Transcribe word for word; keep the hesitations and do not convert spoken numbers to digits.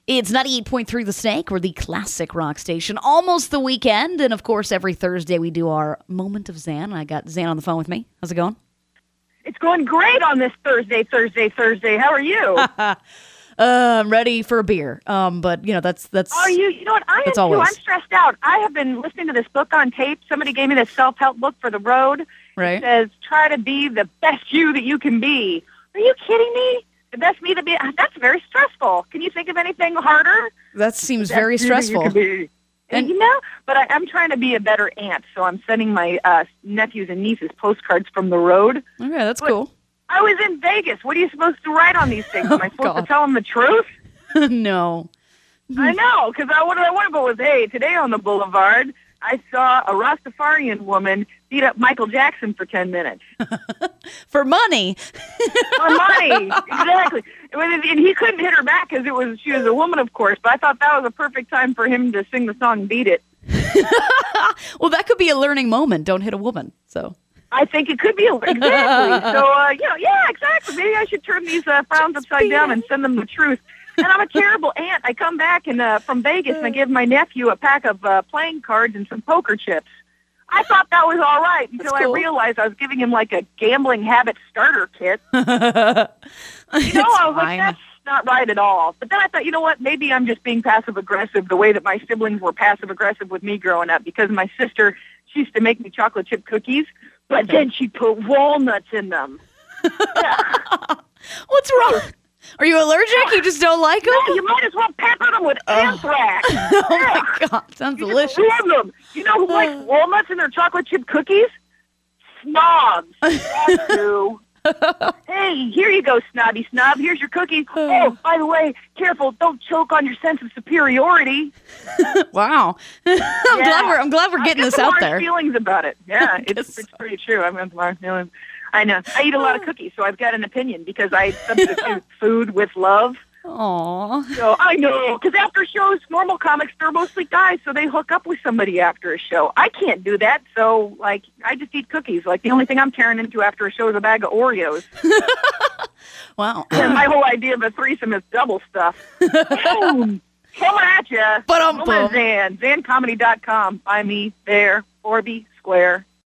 It's ninety-eight point three The Snake, or the classic rock station. Almost the weekend, and of course, every Thursday we do our Moment of Zan. I got Zan on the phone with me. How's it going? It's going great on this Thursday, Thursday, Thursday. How are you? uh, I'm ready for a beer. Um, but you know that's that's. Oh, you you know what? I am too. always. I'm stressed out. I have been listening to this book on tape. Somebody gave me this self-help book for the road. Right. It says, "Try to be the best you that you can be." Are you kidding me? The best me to be. That's very stressful. Can you think of anything harder? That seems The very best you that you stressful. can be. And you know, but I, I'm trying to be a better aunt, so I'm sending my uh, nephews and nieces postcards from the road. Okay, that's But cool. I was in Vegas. What are you supposed to write on these things? Am I supposed God. to tell them the truth? No. I know, because I, what I wanted was, hey, today on the boulevard, I saw a Rastafarian woman beat up Michael Jackson for ten minutes. For money. For money. Exactly. And and he couldn't hit her back because it was she was a woman, of course, but I thought that was a perfect time for him to sing the song Beat It. Well, that could be a learning moment. Don't hit a woman. So. I think it could be a, exactly. So, uh, you know, yeah, exactly. Maybe I should turn these uh, frowns upside down and send them the truth. And I'm a terrible aunt. I come back and uh, from Vegas and I give my nephew a pack of uh, playing cards and some poker chips. I thought that was all right until That's cool. I realized I was giving him like a gambling habit starter kit. You know, It's I was fine. like, that's not right at all. But then I thought, you know what? Maybe I'm just being passive aggressive the way that my siblings were passive aggressive with me growing up, because my sister, she used to make me chocolate chip cookies, but then she put walnuts in them. Yeah. What's wrong? Are you allergic? You just don't like them? No, you might as well pepper them with anthrax. Oh my God, sounds You delicious. just ruin them. You know who likes walnuts in their chocolate chip cookies? Snobs. That's who. Hey, here you go, snobby snob. Here's your cookie. Oh, by the way, careful, don't choke on your sense of superiority. Wow. I'm Yeah. glad we're I'm glad we're I've getting got this some out harsh there. feelings about it. Yeah, it's, guess it's pretty true. I've got some harsh feelings. I know. I eat a lot of cookies, so I've got an opinion because I substitute food with love. Aw. So I know, because after shows, normal comics, they're mostly guys, so they hook up with somebody after a show. I can't do that, so, like, I just eat cookies. Like, the only thing I'm tearing into after a show is a bag of Oreos. Wow. And my whole idea of a threesome is double stuff. Boom! Coming at ya. Ba-dum-bum. Zan. Zan Comedy dot com. Buy me there. Orby Square.